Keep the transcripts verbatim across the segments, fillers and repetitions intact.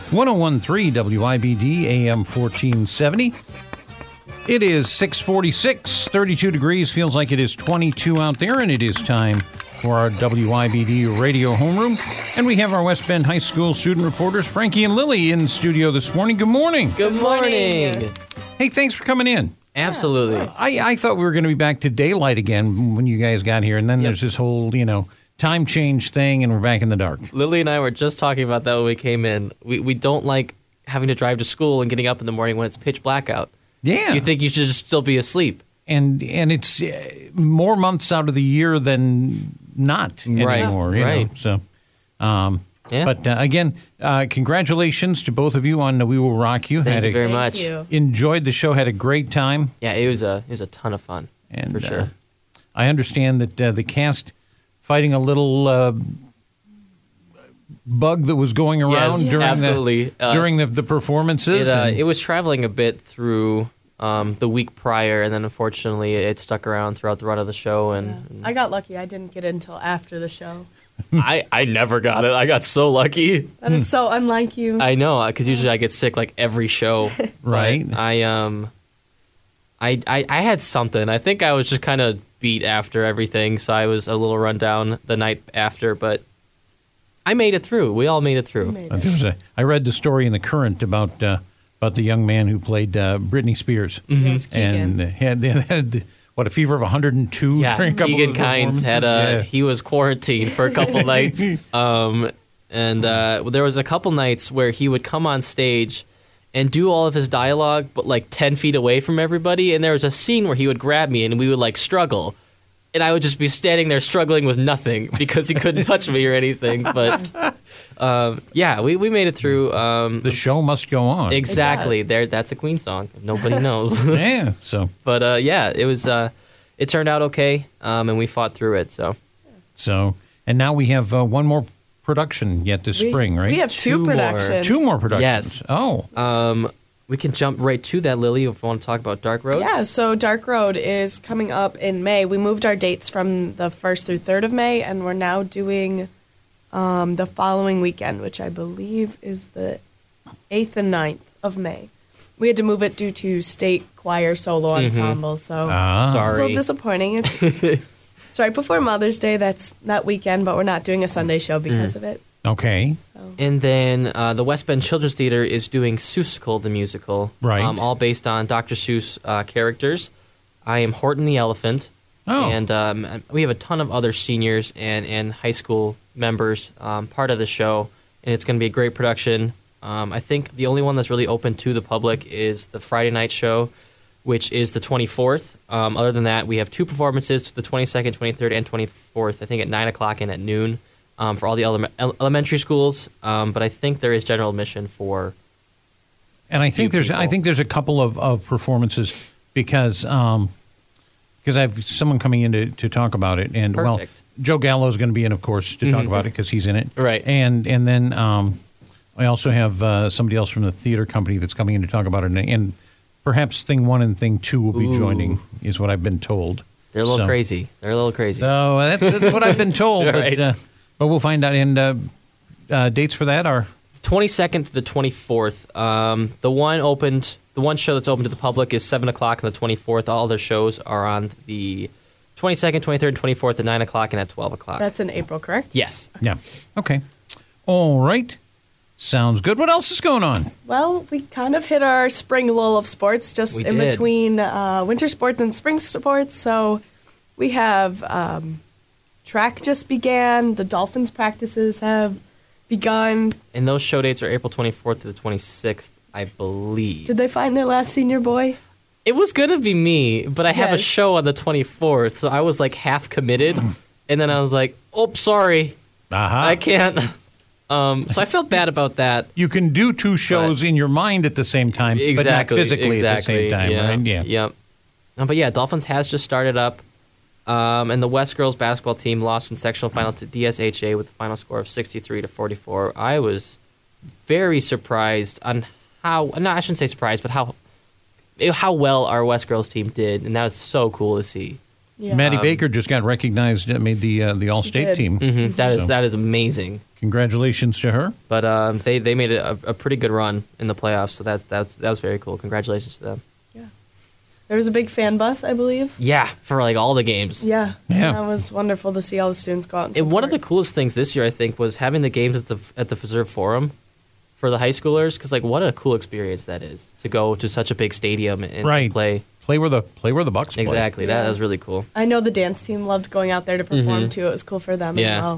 one oh one point three W I B D, A M fourteen seventy. It is six forty-six, thirty-two degrees. Feels like it is twenty-two out there, and it is time for our W I B D radio homeroom. And we have our West Bend High School student reporters, Frankie and Lily, in studio this morning. Good morning. Good morning. Hey, thanks for coming in. Absolutely. I, I thought we were going to be back to daylight again when you guys got here, and then Yep. there's this whole, you know, time change thing, and we're back in the dark. Lily and I were just talking about that when we came in. We we don't like having to drive to school and getting up in the morning when it's pitch black out. Yeah. You think you should just still be asleep. And and it's uh, more months out of the year than not Right, anymore. You right. Know? So, um, Yeah. But uh, again, uh, congratulations to both of you on uh, We Will Rock You. Thank had you a, very Thank much. you. Enjoyed the show, had a great time. Yeah, it was a it was a ton of fun. And for sure. uh, I understand that uh, the cast fighting a little uh, bug that was going around Yes, during absolutely. the Uh, during the, the performances. It, uh, and- it was traveling a bit through um, the week prior, and then unfortunately it stuck around throughout the run of the show. And I got lucky. I didn't get it until after the show. I, I never got it. I got so lucky. That is so unlike you. I know, because usually I get sick like every show. Right. But I um, I, I I had something. I think I was just kind of beat after everything, so I was a little run down the night after. But I made it through. We all made it through. Made Uh, it. there was a, I read the story in the Current about uh, about the young man who played uh, Britney Spears, Yes, Keegan. and had had what a fever of one hundred two Yeah, during a couple Keegan of the Kynes had a performances. he was quarantined for a couple nights, um, and uh, there was a couple nights where he would come on stage and do all of his dialogue, but like ten feet away from everybody. And there was a scene where he would grab me and we would like struggle, and I would just be standing there struggling with nothing because he couldn't touch me or anything. But um, yeah, we, we made it through. Um, The show must go on. exactly there. That's a Queen song. Nobody knows. Yeah, so But uh, yeah, it was. Uh, it turned out okay, um, and we fought through it. So so and now we have uh, one more production yet this We- spring, right? We have two, Two more. productions. two more productions. Yes. Oh, um, we can jump right to that, Lily, if you want to talk about Dark Roads. Yeah, so Dark Road is coming up in May. We moved our dates from the first through third of May, and we're now doing um, the following weekend, which I believe is the eighth and ninth of May. We had to move it due to state choir solo ensemble, so ah. Sorry. it's a little disappointing. It's, it's right before Mother's Day. That's that weekend, but we're not doing a Sunday show because of it. Okay. So. And then uh, the West Bend Children's Theater is doing Seussical, the musical. Right. Um, all based on Doctor Seuss uh, characters. I am Horton the Elephant. Oh. And um, we have a ton of other seniors and, and high school members um, part of the show. And it's going to be a great production. Um, I think the only one that's really open to the public is the Friday night show, which is the twenty-fourth. Um, other than that, we have two performances, the twenty-second, twenty-third, and twenty-fourth, I think at nine o'clock and at noon um, for all the ele- ele- elementary schools. Um, but I think there is general admission for... And I think few there's I people. think there's a couple of, of performances because um, because I have someone coming in to, to talk about it, and well, Perfect. Joe Gallo is going to be in, of course, to talk about it because he's in it, Right. And and then um, I also have uh, somebody else from the theater company that's coming in to talk about it, and, and perhaps Thing One and Thing Two will be Ooh. joining, is what I've been told. They're a little So- crazy. They're a little crazy. So uh, that's, that's what I've been told, Right. but uh, but we'll find out. And uh, uh, dates for that are twenty-second to the twenty-fourth. Um, the one opened, the one show that's open to the public is seven o'clock on the twenty-fourth. All other shows are on the twenty-second, twenty-third, and twenty-fourth at nine o'clock and at twelve o'clock. That's in April, correct? yes. yeah okay, all right, sounds good. What else is going on? Well, we kind of hit our spring lull of sports just We in did. between uh, winter sports and spring sports. So we have um, track just began. The Dolphins practices have begun. And those show dates are April twenty-fourth to the twenty-sixth, I believe. Did they find their last senior boy? It was going to be me, but I have a Yes. show on the twenty-fourth, so I was like half committed. And then I was like, oh, sorry, Aha. I can't. Um, so I felt bad about that. You can do two shows in your mind at the same time, but not Exactly, physically exactly. at the same time, yeah. right? Yeah. Yep. No, but yeah, Dolphins has just started up, um, and the West girls basketball team lost in sectional final to D S H A with a final score of sixty-three to forty-four. I was very surprised on how. No, I shouldn't say surprised, but how how well our West girls team did, and that was so cool to see. Yeah. Maddie Um, Baker just got recognized, uh, made the uh, the All-State did. team. Mhm, that is So, that is amazing. congratulations to her. But um, they they made a, a pretty good run in the playoffs, so that that's that was very cool. Congratulations to them. There was a big fan bus, I believe. Yeah, for like all the games. Yeah. Yeah. That was wonderful to see all the students go out and And one of the support. coolest things this year, I think, was having the games at the at the Preserve Forum for the high schoolers. Because like, what a cool experience that is to go to such a big stadium and Right. play. Play where the play where the Bucks play. Exactly, that Yeah. was really cool. I know the dance team loved going out there to perform Mhm. too. It was cool for them Yeah. as well.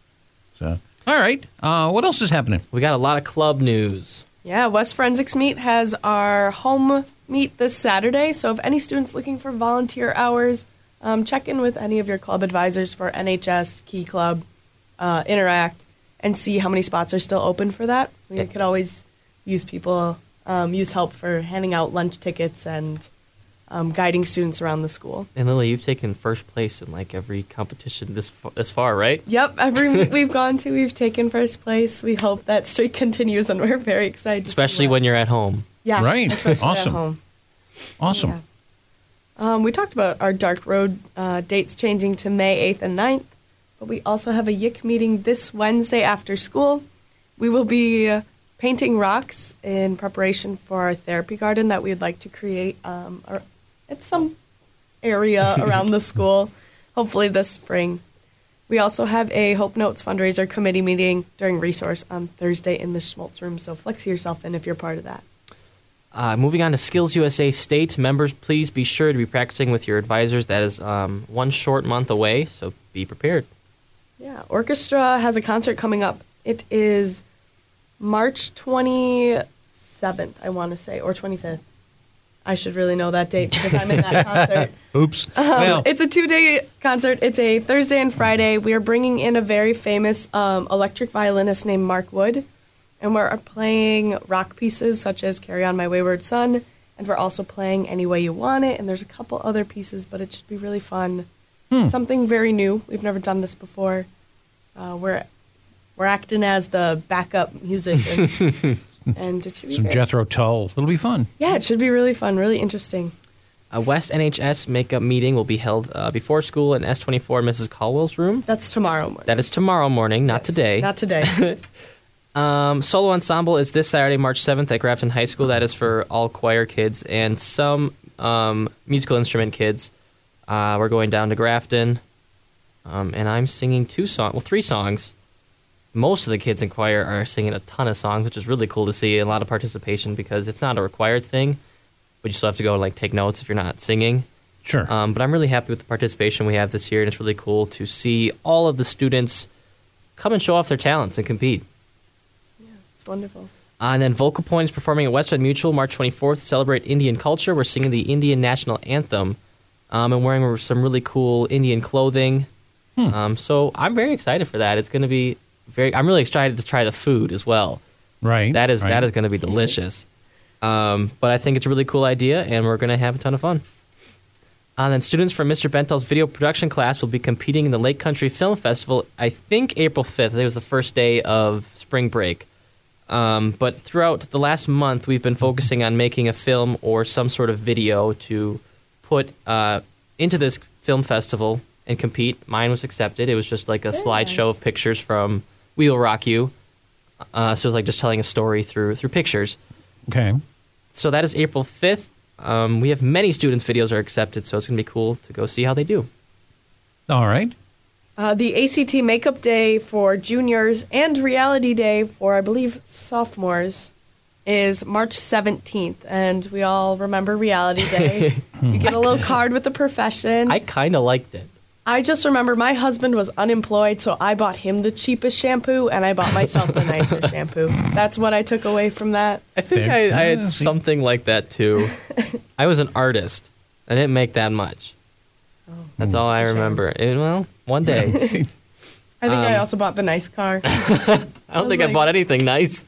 So, all right. Uh, what else is happening? We got a lot of club news. Yeah, West Forensics Meet has our home meet this Saturday. So if any students looking for volunteer hours, um, check in with any of your club advisors for N H S, Key Club, uh, Interact, and see how many spots are still open for that. We Yeah. could always use people, um, use help for handing out lunch tickets and um, guiding students around the school. And Lily, you've taken first place in like every competition this fa- this far, right? Yep, every meet we've gone to, we've taken first place. We hope that streak continues, and we're very excited. to see Especially that. when you're at home. yeah, Right. especially Awesome. at home. Awesome. Yeah. Um, we talked about our Dark Road uh, dates changing to May eighth and ninth, but we also have a Y I C meeting this Wednesday after school. We will be uh, painting rocks in preparation for our therapy garden that we'd like to create um, ar- at some area around the school, hopefully this spring. We also have a Hope Notes fundraiser committee meeting during Resource on Thursday in the Schmaltz room, so flex yourself in if you're part of that. Uh, moving on to Skills U S A State, members, please be sure to be practicing with your advisors. That is um, one short month away, so be prepared. Yeah, orchestra has a concert coming up. It is March twenty-seventh, I want to say, or twenty-fifth. I should really know that date because I'm in that concert. Oops. Um, well, it's a two-day concert. It's a Thursday and Friday. We are bringing in a very famous um, electric violinist named Mark Wood, and we're playing rock pieces such as Carry On My Wayward Son, and we're also playing Any Way You Want It, and there's a couple other pieces, but it should be really fun. Hmm. Something very new. We've never done this before. Uh, we're we're acting as the backup musicians, and it should be some very- Jethro Tull. It'll be fun. Yeah, it should be really fun, really interesting. A West N H S makeup meeting will be held uh, before school in S twenty-four Missus Caldwell's room. That's tomorrow morning. That is tomorrow morning, not Yes, today. Not today. Um, solo ensemble is this Saturday, March seventh at Grafton High School. That is for all choir kids and some um, musical instrument kids. Uh, we're going down to Grafton, um, and I'm singing two songs, well, three songs. Most of the kids in choir are singing a ton of songs, which is really cool to see. A lot of participation because it's not a required thing, but you still have to go and like take notes if you're not singing. Sure. Um, but I'm really happy with the participation we have this year, and it's really cool to see all of the students come and show off their talents and compete. It's wonderful. Uh, and then Vocal Point is performing at Westwood Mutual March twenty-fourth to celebrate Indian culture. We're singing the Indian National Anthem um, and wearing some really cool Indian clothing. Hmm. Um, so I'm very excited for that. It's going to be very. I'm really excited to try the food as well. right. That is right. that is going to be delicious. Um, but I think it's a really cool idea, and we're going to have a ton of fun. And then students from Mister Bentel's video production class will be competing in the Lake Country Film Festival, I think April fifth. I think it was the first day of spring break. Um, but throughout the last month, we've been focusing on making a film or some sort of video to put uh, into this film festival and compete. Mine was accepted. It was just like a Very slideshow nice. of pictures from We Will Rock You. Uh, so it was like just telling a story through through pictures. Okay. So that is April fifth. Um, we have many students' videos are accepted, so it's going to be cool to go see how they do. All right. Uh, the A C T Makeup Day for juniors and Reality Day for, I believe, sophomores is March seventeenth. And we all remember Reality Day. You get a little card with the profession. I I, kind of liked it. just remember my husband was unemployed, so I bought him the cheapest shampoo and I bought myself the nicer shampoo. That's what I took away from that. I think There- I, I yeah, had see. something like that too. I was an artist. I didn't make that much. That's all I That's a shame. remember. It- well, one day. I think I Um, also bought the nice car. I don't was think I like- bought anything nice.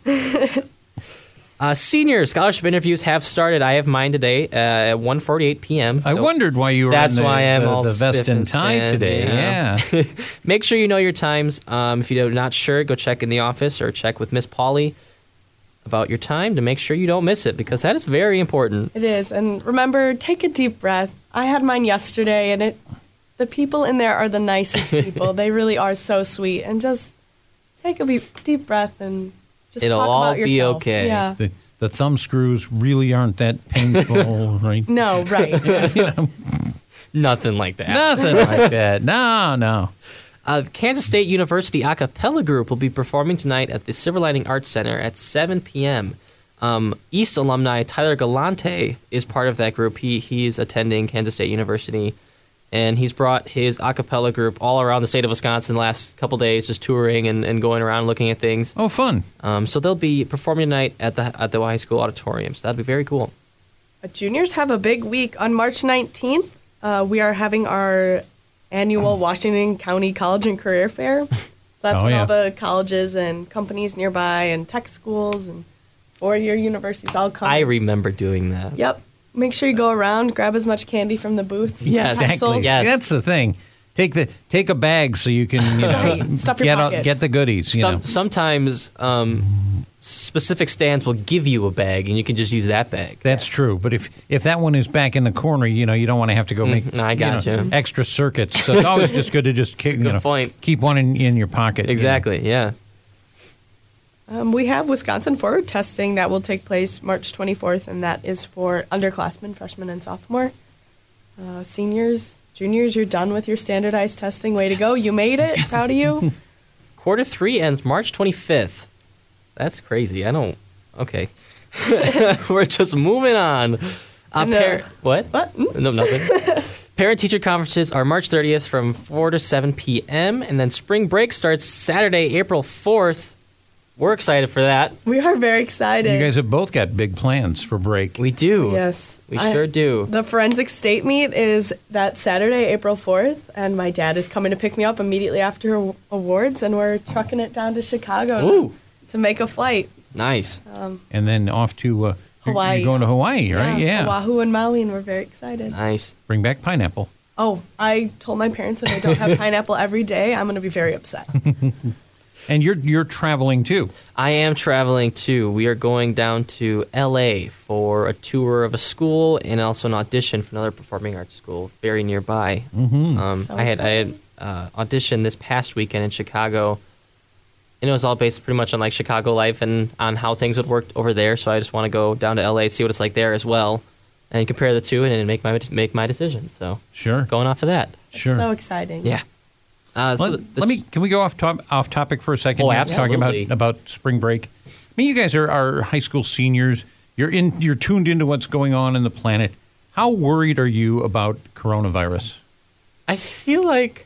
uh, senior scholarship interviews have started. I have mine today uh, at one forty-eight p.m. I So wondered why you were That's in the, why I'm the, all the vest spiff and and tie span, today. yeah. Yeah. Make sure you know your times. Um, if you're not sure, go check in the office or check with Miss Polly about your time to make sure you don't miss it, because that is very important. It is. And remember, take a deep breath. I had mine yesterday, and it the people in there are the nicest people. They really are so sweet. And just take a be- deep breath and just It'll talk all about be yourself. okay. Yeah. The, the thumb screws really aren't that painful, right? No, right. Yeah. Nothing like that. Nothing like that. No, no. Uh, Kansas State University a cappella group will be performing tonight at the Silver Lining Arts Center at seven p.m. Um, East alumni Tyler Galante is part of that group. He he is attending Kansas State University, and he's brought his a cappella group all around the state of Wisconsin the last couple days, just touring and, and going around looking at things. Oh, fun. Um, so they'll be performing tonight at the at the high school auditorium. So that'll be very cool. Uh, juniors have a big week. On March nineteenth, uh, we are having our annual Washington County College and Career Fair. So that's Oh, when yeah. all the colleges and companies nearby and tech schools and four-year universities all come. I remember doing that. Yep. Make sure you go around, grab as much candy from the booths. Yes. Exactly. pretzels. Yes. That's the thing. Take the take a bag so you can you know Right. Stuff your get pockets. get the goodies. You Some, know. sometimes um, specific stands will give you a bag, and you can just use that bag. That's true. But if if that one is back in the corner, you know, you don't want to have to go make Mm, I you know, gotcha. extra circuits. So it's always just good to just keep, you Good know, point. keep one in, in your pocket. you know. Exactly, yeah. Um, we have Wisconsin Forward testing that will take place March twenty-fourth, and that is for underclassmen, freshmen, and sophomore. Uh, seniors, juniors, you're done with your standardized testing. Way to go. You made it. Proud of you. Quarter three ends March twenty-fifth. That's crazy. I don't. Okay. We're just moving on. Uh, No. par- what? What? Mm. No, nothing. Parent-teacher conferences are March thirtieth from four to seven p.m., and then spring break starts Saturday, April fourth. We're excited for that. We are very excited. You guys have both got big plans for break. We do. Yes. We I- sure do. The forensic state meet is that Saturday, April fourth, and my dad is coming to pick me up immediately after aw- awards, and we're trucking it down to Chicago Ooh. to, to make a flight. Nice. And then off to uh, you're- Hawaii. You're going to Hawaii, right? Yeah. Oahu and Maui, and we're very excited. Nice. Bring back pineapple. Oh, I told my parents if I don't have pineapple every day, I'm going to be very upset. And you're you're traveling too. I am traveling too. We are going down to L A for a tour of a school and also an audition for another performing arts school very nearby. Mm-hmm. Um, So I had I had exciting. uh, auditioned this past weekend in Chicago, and it was all based pretty much on like Chicago life and on how things would work over there. So I just want to go down to L A, see what it's like there as well, and compare the two and then make my make my decision. So Sure. going off of that, Sure. So exciting. yeah. Uh, so Let, the- the- let me. Can we go off top, off topic for a second? Oh, You're Talking absolutely. about about spring break. I mean, you guys are, are high school seniors. You're in. You're tuned into what's going on in the planet. How worried are you about coronavirus? I feel like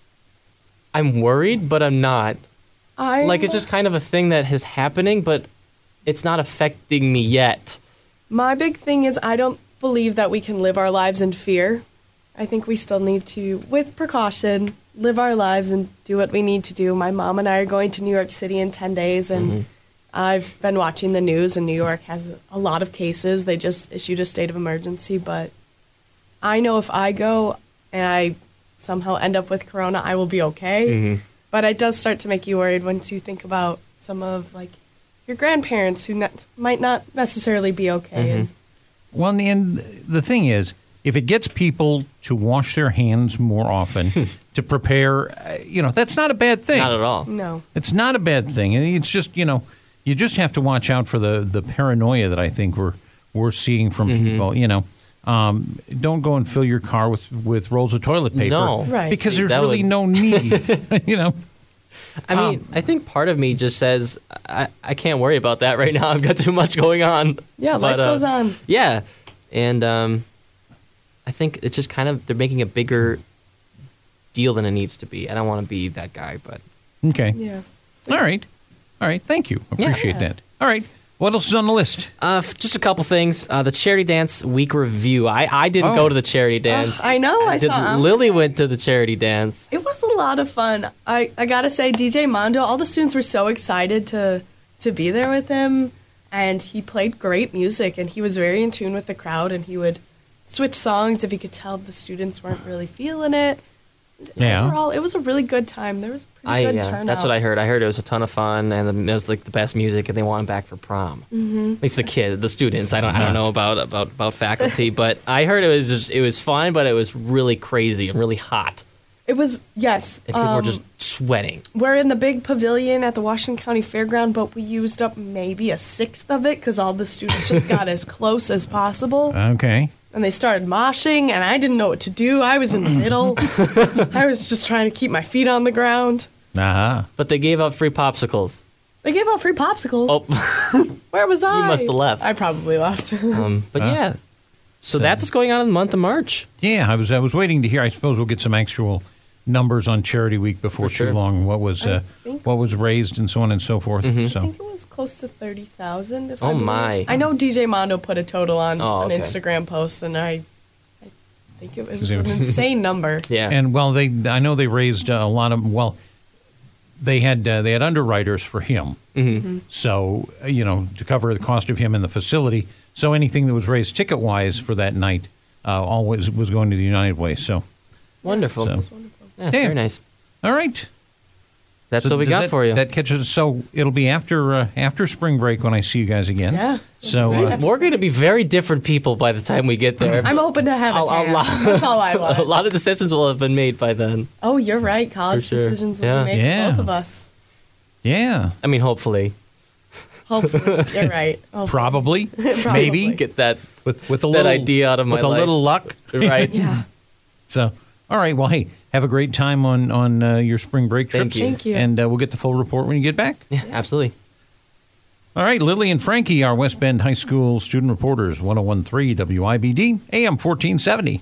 I'm worried, but I'm not. I Like it's just kind of a thing that is happening, but it's not affecting me yet. My big thing is I don't believe that we can live our lives in fear. I think we still need to, with precaution, live our lives and do what we need to do. My mom and I are going to New York City in ten days, and I've been watching the news, and New York has a lot of cases. They just issued a state of emergency, but I know if I go and I somehow end up with corona, I will be okay. But it does start to make you worried once you think about some of, like, your grandparents who ne- might not necessarily be okay. And Well, and the thing is, if it gets people to wash their hands more often, to prepare, uh, you know, that's not a bad thing. Not at all. no. It's not a bad thing. And It's just, you know, you just have to watch out for the, the paranoia that I think we're we're seeing from people. You know, um, don't go and fill your car with, with rolls of toilet paper, No. Right. Because See, there's that really would- no need. You know, I mean, I think part of me just says I, I can't worry about that right now. I've got too much going on. Yeah, life But, uh, goes on. Yeah, and um, I think it's just kind of they're making a bigger deal than it needs to be. I don't want to be that guy, but okay, Yeah. all right, all right. Thank you. Appreciate Yeah. that. All right, what else is on the list? uh, f- just a couple things. Uh, the charity dance week review. I, I didn't Oh. go to the charity dance. I know, I Did- saw 'em. Lily went to the charity dance. It was a lot of fun. I, I gotta say, D J Mondo, all the students were so excited to to be there with him, and he played great music, and he was very in tune with the crowd, and he would switch songs if he could tell the students weren't really feeling it. Yeah. Overall, it was a really good time. There was a pretty I good yeah, turnout. that's what I heard. I heard it was a ton of fun, and it was like the best music, and they want him back for prom. Mm-hmm. At least the kid, the students. I don't, I don't know about about about faculty, but I heard it was just, it was fun, but it was really crazy and really hot, It was, yes. and people um, were just sweating. We're in the big pavilion at the Washington County Fairground, but we used up maybe a sixth of it because all the students just got as close as possible. Okay. And they started moshing, and I didn't know what to do. I was in the middle. I was just trying to keep my feet on the ground. Uh-huh. But they gave out free popsicles. They gave out free popsicles. Oh, Where was I? must have left. I probably left. um, but Huh? yeah. So So- that's what's going on in the month of March. Yeah, I was I was waiting to hear. I suppose we'll get some actual numbers on Charity Week before For sure. too long. What was I uh, think- what was raised and so on and so forth. Mm-hmm. I So think it was close to thirty thousand. If I Oh, believe. my. I know D J Mondo put a total on Oh, an okay. Instagram post, and I, I think it was it an was- insane number. Yeah. and well, they I know they raised uh, a lot of well, they had uh, they had underwriters for him. Mm-hmm. So uh, you know to cover the cost of him in the facility. So anything that was raised ticket wise for that night uh, always was going to the United Way. So Wonderful. So- That's wonderful. Yeah, Damn. very nice. all right. That's So what we does got that- for you. That catches. So it'll be after uh, after spring break when I see you guys again. Yeah. So Right uh, after- We're going to be very different people by the time we get there. I'm hoping to have a A- a tan. lot- That's all I a want. lot of decisions will have been made by then. Oh, you're right. College For sure. decisions will Yeah. be made Yeah. for both of us. yeah, I mean, hopefully. Hopefully. You're right. Hopefully. probably, Probably. maybe Get that with with a that little idea out of my with a life. little luck. right. Yeah. So, all right. Well, hey, have a great time on on uh, your spring break trip. Thank you. Thank you. And uh, we'll get the full report when you get back. Yeah, absolutely. All right, Lily and Frankie, our West Bend High School student reporters, one oh one point three W I B D, A M fourteen seventy.